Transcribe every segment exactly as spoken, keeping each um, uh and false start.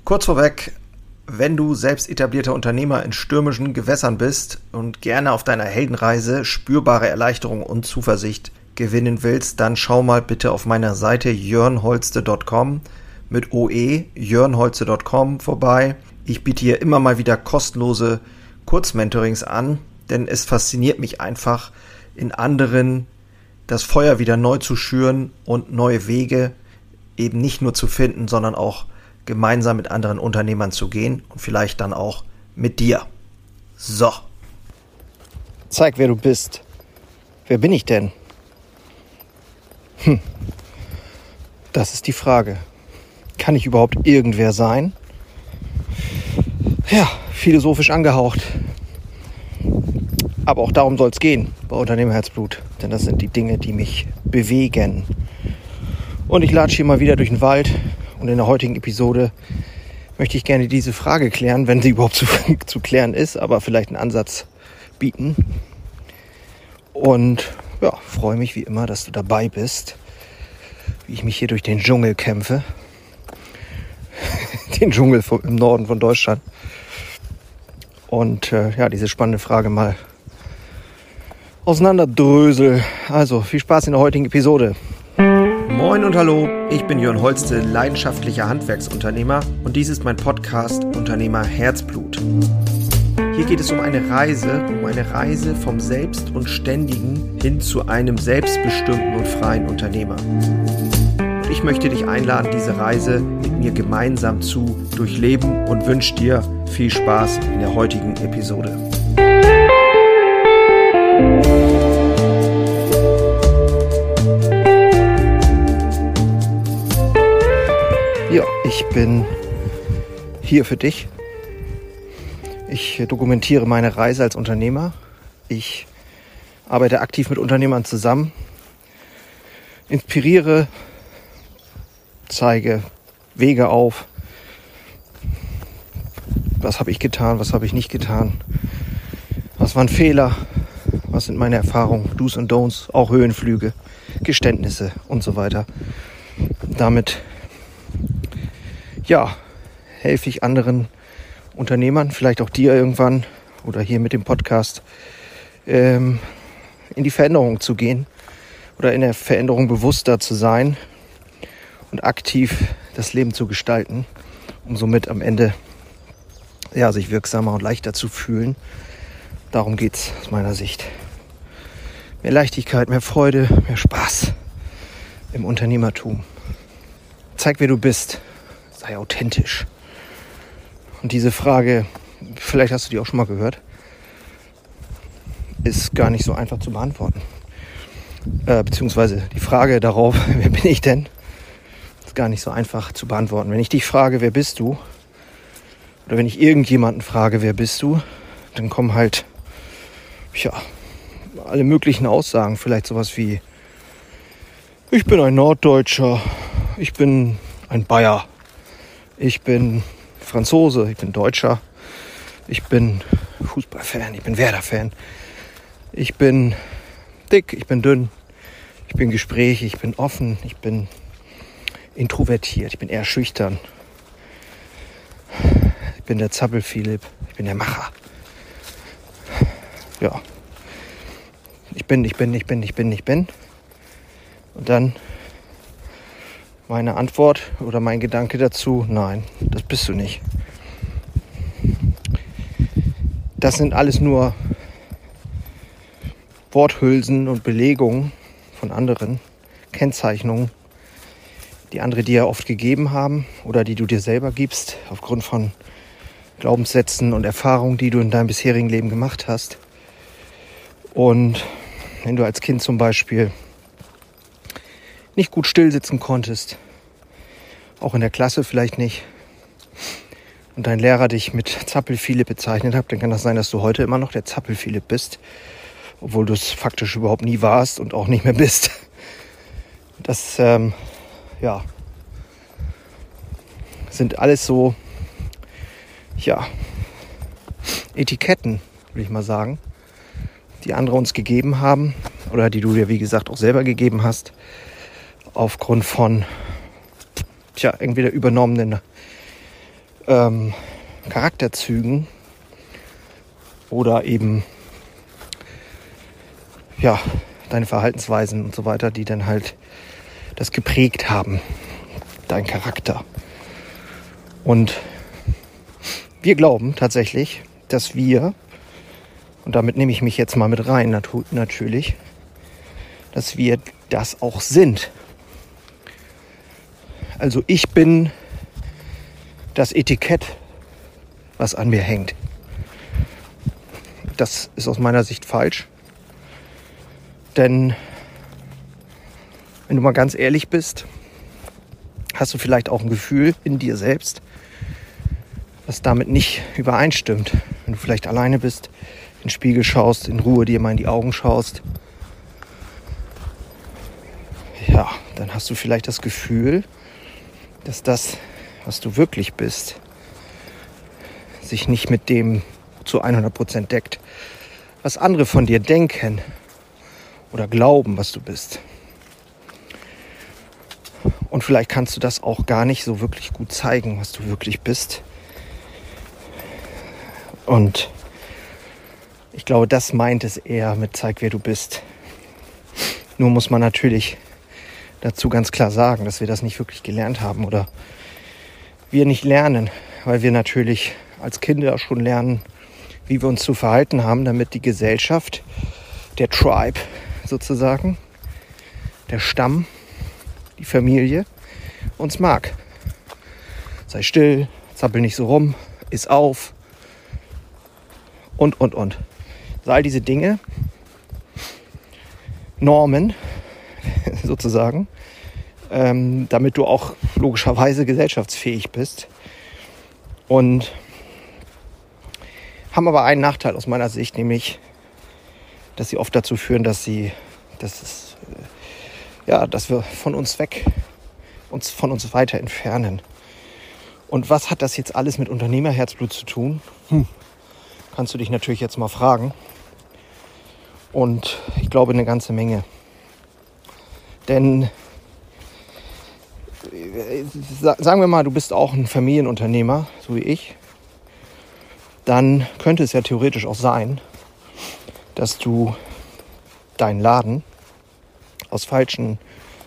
Kurz vorweg, wenn du selbst etablierter Unternehmer in stürmischen Gewässern bist und gerne auf deiner Heldenreise spürbare Erleichterung und Zuversicht gewinnen willst, dann schau mal bitte auf meiner Seite jörnholste punkt com mit O E, jörnholste punkt com vorbei. Ich biete hier immer mal wieder kostenlose Kurzmentorings an, denn es fasziniert mich einfach, in anderen das Feuer wieder neu zu schüren und neue Wege eben nicht nur zu finden, sondern auch gemeinsam mit anderen Unternehmern zu gehen und vielleicht dann auch mit dir. So. Zeig, wer du bist. Wer bin ich denn? Hm. Das ist die Frage. Kann ich überhaupt irgendwer sein? Ja, philosophisch angehaucht. Aber auch darum soll es gehen bei Unternehmerherzblut. Denn das sind die Dinge, die mich bewegen. Und ich latsche hier mal wieder durch den Wald. Und in der heutigen Episode möchte ich gerne diese Frage klären, wenn sie überhaupt zu, zu klären ist, aber vielleicht einen Ansatz bieten. Und ja, freue mich wie immer, dass du dabei bist, wie ich mich hier durch den Dschungel kämpfe. Den Dschungel vom, im Norden von Deutschland. Und äh, ja, diese spannende Frage mal auseinanderdrösel. Also, viel Spaß in der heutigen Episode. Moin und hallo, ich bin Jörn Holste, leidenschaftlicher Handwerksunternehmer und dies ist mein Podcast Unternehmer Herzblut. Hier geht es um eine Reise, um eine Reise vom Selbst und Ständigen hin zu einem selbstbestimmten und freien Unternehmer. Und ich möchte dich einladen, diese Reise mit mir gemeinsam zu durchleben und wünsche dir viel Spaß in der heutigen Episode. Ja, ich bin hier für dich. Ich dokumentiere meine Reise als Unternehmer. Ich arbeite aktiv mit Unternehmern zusammen, inspiriere, zeige Wege auf. Was habe ich getan, was habe ich nicht getan? Was waren Fehler? Was sind meine Erfahrungen, Do's und Don'ts, auch Höhenflüge, Geständnisse und so weiter. Damit ja, helfe ich anderen Unternehmern, vielleicht auch dir irgendwann oder hier mit dem Podcast, ähm, in die Veränderung zu gehen oder in der Veränderung bewusster zu sein und aktiv das Leben zu gestalten, um somit am Ende ja, sich wirksamer und leichter zu fühlen. Darum geht's aus meiner Sicht. Mehr Leichtigkeit, mehr Freude, mehr Spaß im Unternehmertum. Zeig, wer du bist. Sei authentisch. Und diese Frage, vielleicht hast du die auch schon mal gehört, ist gar nicht so einfach zu beantworten. Äh, beziehungsweise die Frage darauf, wer bin ich denn, ist gar nicht so einfach zu beantworten. Wenn ich dich frage, wer bist du, oder wenn ich irgendjemanden frage, wer bist du, dann kommen halt, ja, alle möglichen Aussagen. Vielleicht sowas wie, ich bin ein Norddeutscher, ich bin ein Bayer, ich bin Franzose, ich bin Deutscher, ich bin Fußballfan, ich bin Werder-Fan, ich bin dick, ich bin dünn, ich bin gesprächig, ich bin offen, ich bin introvertiert, ich bin eher schüchtern, ich bin der Zappel-Philipp, ich bin der Macher. Ja, ich bin, ich bin, ich bin, ich bin, ich bin. Und dann meine Antwort oder mein Gedanke dazu, nein, das bist du nicht. Das sind alles nur Worthülsen und Belegungen von anderen, Kennzeichnungen, die andere dir oft gegeben haben oder die du dir selber gibst, aufgrund von Glaubenssätzen und Erfahrungen, die du in deinem bisherigen Leben gemacht hast. Und wenn du als Kind zum Beispiel nicht gut stillsitzen konntest, auch in der Klasse vielleicht nicht, und dein Lehrer dich mit Zappel-Philipp bezeichnet hat, dann kann das sein, dass du heute immer noch der Zappel-Philipp bist, obwohl du es faktisch überhaupt nie warst und auch nicht mehr bist. Das, ähm, ja, sind alles so, ja, Etiketten, würde ich mal sagen, die andere uns gegeben haben oder die du dir, wie gesagt, auch selber gegeben hast, aufgrund von, tja, entweder übernommenen ähm, Charakterzügen oder eben ja, deine Verhaltensweisen und so weiter, die dann halt das geprägt haben, dein Charakter. Und wir glauben tatsächlich, dass wir, und damit nehme ich mich jetzt mal mit rein natu- natürlich, dass wir das auch sind. Also ich bin das Etikett, was an mir hängt. Das ist aus meiner Sicht falsch. Denn wenn du mal ganz ehrlich bist, hast du vielleicht auch ein Gefühl in dir selbst, was damit nicht übereinstimmt. Wenn du vielleicht alleine bist, in den Spiegel schaust, in Ruhe dir mal in die Augen schaust, ja, dann hast du vielleicht das Gefühl, dass das, was du wirklich bist, sich nicht mit dem zu hundert Prozent deckt, was andere von dir denken oder glauben, was du bist. Und vielleicht kannst du das auch gar nicht so wirklich gut zeigen, was du wirklich bist. Und ich glaube, das meint es eher mit zeig, wer du bist. Nur muss man natürlich dazu ganz klar sagen, dass wir das nicht wirklich gelernt haben oder wir nicht lernen, weil wir natürlich als Kinder schon lernen, wie wir uns zu verhalten haben, damit die Gesellschaft, der Tribe sozusagen, der Stamm, die Familie uns mag. Sei still, zappel nicht so rum, iss auf und, und, und. Also all diese Dinge, Normen sozusagen, ähm, damit du auch logischerweise gesellschaftsfähig bist. Und haben aber einen Nachteil aus meiner Sicht, nämlich, dass sie oft dazu führen, dass sie, dass es, ja, dass wir von uns weg, uns von uns weiter entfernen. Und was hat das jetzt alles mit Unternehmerherzblut zu tun? Hm. Kannst du dich natürlich jetzt mal fragen. Und ich glaube eine ganze Menge. Denn sagen wir mal, du bist auch ein Familienunternehmer, so wie ich. Dann könnte es ja theoretisch auch sein, dass du deinen Laden aus falschen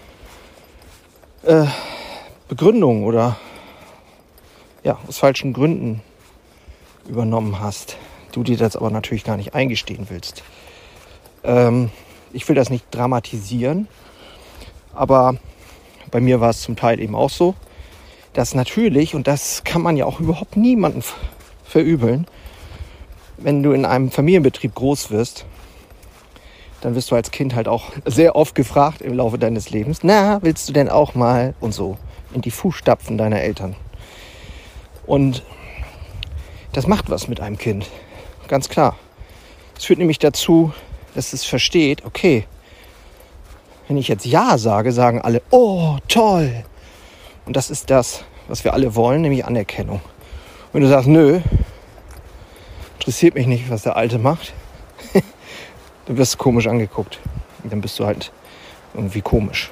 äh, Begründungen oder ja, aus falschen Gründen übernommen hast. Du dir das aber natürlich gar nicht eingestehen willst. Ähm, ich will das nicht dramatisieren, aber bei mir war es zum Teil eben auch so, dass natürlich, und das kann man ja auch überhaupt niemandem verübeln, wenn du in einem Familienbetrieb groß wirst, dann wirst du als Kind halt auch sehr oft gefragt im Laufe deines Lebens, na, willst du denn auch mal und so in die Fußstapfen deiner Eltern? Und das macht was mit einem Kind, ganz klar. Es führt nämlich dazu, dass es versteht, okay, wenn ich jetzt Ja sage, sagen alle, oh, toll. Und das ist das, was wir alle wollen, nämlich Anerkennung. Und wenn du sagst, nö, interessiert mich nicht, was der Alte macht, dann wirst du komisch angeguckt. Und dann bist du halt irgendwie komisch.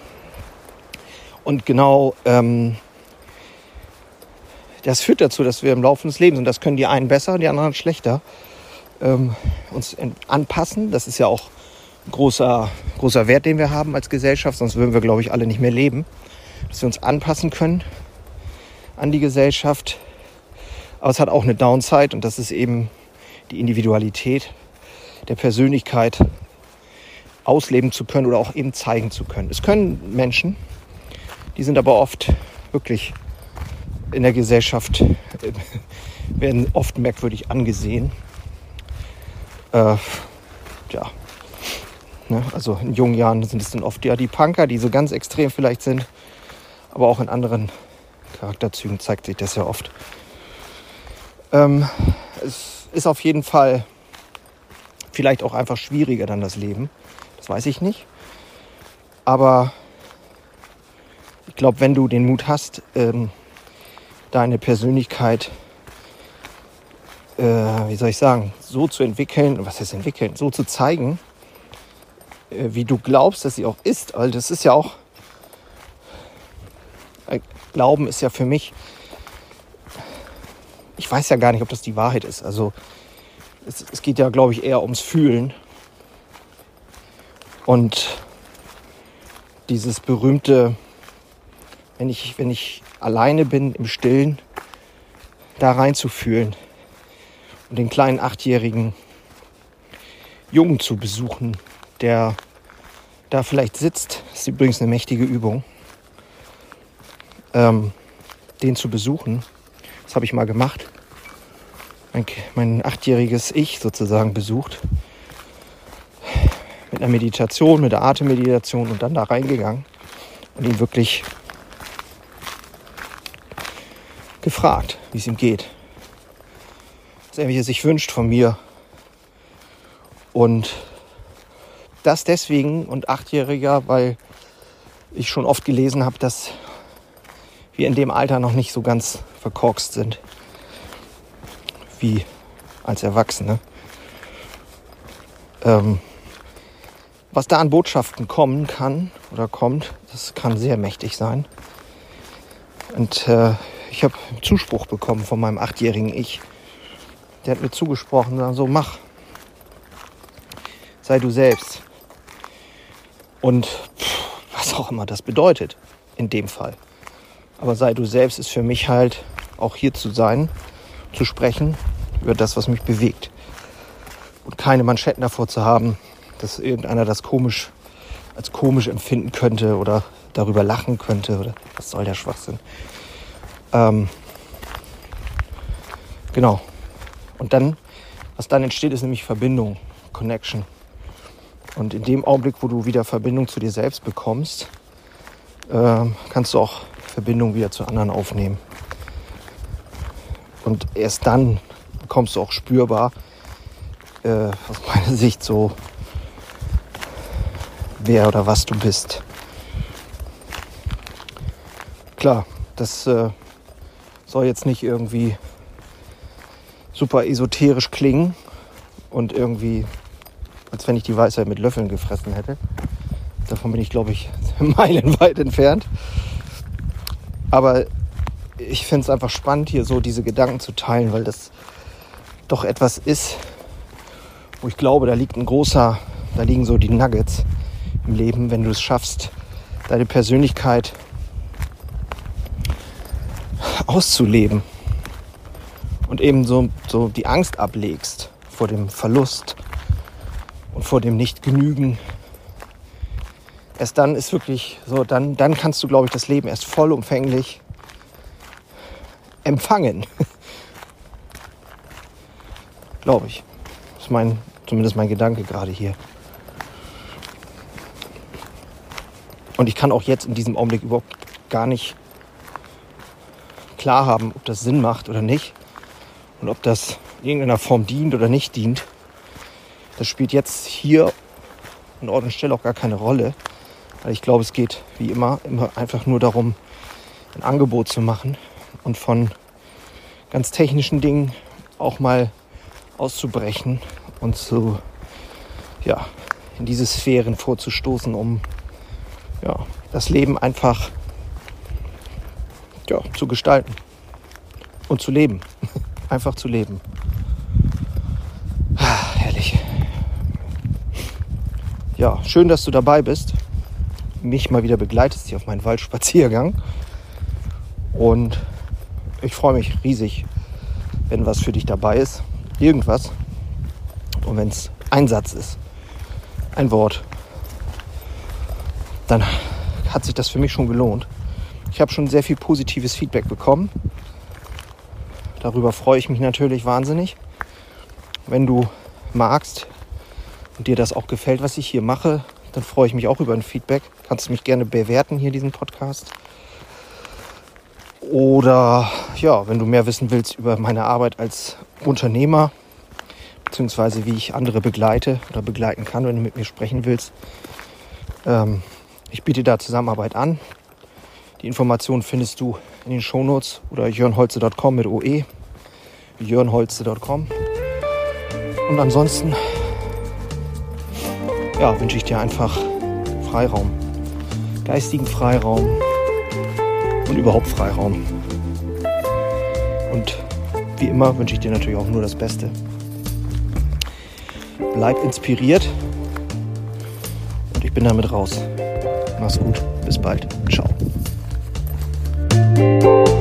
Und genau ähm, das führt dazu, dass wir im Laufe des Lebens, und das können die einen besser, die anderen schlechter, ähm, uns anpassen. Das ist ja auch ein großer, großer Wert, den wir haben als Gesellschaft, sonst würden wir, glaube ich, alle nicht mehr leben. Dass wir uns anpassen können an die Gesellschaft. Aber es hat auch eine Downside, und das ist eben die Individualität der Persönlichkeit ausleben zu können oder auch eben zeigen zu können. Es können Menschen, die sind aber oft wirklich in der Gesellschaft, äh, werden oft merkwürdig angesehen. Äh, ja, ne? Also in jungen Jahren sind es dann oft ja die Punker, die so ganz extrem vielleicht sind, aber auch in anderen Charakterzügen zeigt sich das ja oft. Ähm, es ist auf jeden Fall vielleicht auch einfach schwieriger dann das Leben. Das weiß ich nicht. Aber ich glaube, wenn du den Mut hast, ähm, deine Persönlichkeit, äh, wie soll ich sagen, so zu entwickeln, was heißt entwickeln, so zu zeigen, äh, wie du glaubst, dass sie auch ist. Weil das ist ja auch, äh, Glauben ist ja für mich ich weiß ja gar nicht, ob das die Wahrheit ist. Also es, es geht ja, glaube ich, eher ums Fühlen. Und dieses berühmte, wenn ich, wenn ich alleine bin im Stillen, da reinzufühlen und den kleinen achtjährigen Jungen zu besuchen, der da vielleicht sitzt, das ist übrigens eine mächtige Übung, ähm, den zu besuchen. Das habe ich mal gemacht. Mein, mein achtjähriges Ich sozusagen besucht. Mit einer Meditation, mit der Atemmeditation und dann da reingegangen und ihn wirklich gefragt, wie es ihm geht. Was er sich wünscht von mir. Und das deswegen und Achtjähriger, weil ich schon oft gelesen habe, dass wir in dem Alter noch nicht so ganz verkorkst sind wie als Erwachsene. Ähm, was da an Botschaften kommen kann oder kommt, das kann sehr mächtig sein. Und äh, ich habe Zuspruch bekommen von meinem achtjährigen Ich. Der hat mir zugesprochen, so also mach, sei du selbst. Und pff, was auch immer das bedeutet in dem Fall. Aber sei du selbst ist für mich halt auch hier zu sein, zu sprechen über das, was mich bewegt. Und keine Manschetten davor zu haben, dass irgendeiner das komisch als komisch empfinden könnte oder darüber lachen könnte. Oder was soll der Schwachsinn? Ähm, genau. Und dann, was dann entsteht, ist nämlich Verbindung, Connection. Und in dem Augenblick, wo du wieder Verbindung zu dir selbst bekommst, äh, kannst du auch Verbindung wieder zu anderen aufnehmen. Und erst dann bekommst du auch spürbar, äh, aus meiner Sicht, so wer oder was du bist. Klar, das äh, soll jetzt nicht irgendwie super esoterisch klingen und irgendwie, als wenn ich die Weisheit mit Löffeln gefressen hätte. Davon bin ich, glaube ich, meilenweit entfernt. Aber ich finde es einfach spannend, hier so diese Gedanken zu teilen, weil das doch etwas ist, wo ich glaube, da liegt ein großer, da liegen so die Nuggets im Leben, wenn du es schaffst, deine Persönlichkeit auszuleben und eben so, so die Angst ablegst vor dem Verlust und vor dem Nicht-Genügen. Erst dann ist wirklich so, dann, dann kannst du, glaube ich, das Leben erst vollumfänglich empfangen. Glaube ich. Das ist mein, zumindest mein Gedanke gerade hier. Und ich kann auch jetzt in diesem Augenblick überhaupt gar nicht klar haben, ob das Sinn macht oder nicht. Und ob das in irgendeiner Form dient oder nicht dient. Das spielt jetzt hier an Ort und Stelle auch gar keine Rolle. Weil ich glaube, es geht wie immer, immer einfach nur darum, ein Angebot zu machen und von ganz technischen Dingen auch mal auszubrechen und zu, ja, in diese Sphären vorzustoßen, um ja, das Leben einfach ja, zu gestalten und zu leben. Einfach zu leben. Ah, herrlich. Ja, schön, dass du dabei bist. Mich mal wieder begleitest hier auf meinen Waldspaziergang. Und ich freue mich riesig, wenn was für dich dabei ist. Irgendwas. Und wenn es ein Satz ist, ein Wort, dann hat sich das für mich schon gelohnt. Ich habe schon sehr viel positives Feedback bekommen. Darüber freue ich mich natürlich wahnsinnig. Wenn du magst und dir das auch gefällt, was ich hier mache, dann freue ich mich auch über ein Feedback. Kannst du mich gerne bewerten hier, diesen Podcast. Oder ja, wenn du mehr wissen willst über meine Arbeit als Unternehmer, beziehungsweise wie ich andere begleite oder begleiten kann, wenn du mit mir sprechen willst. Ähm, ich biete da Zusammenarbeit an. Die Informationen findest du in den Shownotes oder jörnholze punkt com mit O E. jörnholze punkt com. Und ansonsten ja, wünsche ich dir einfach Freiraum. Geistigen Freiraum und überhaupt Freiraum. Und wie immer wünsche ich dir natürlich auch nur das Beste. Bleib inspiriert und ich bin damit raus. Mach's gut, bis bald. Ciao.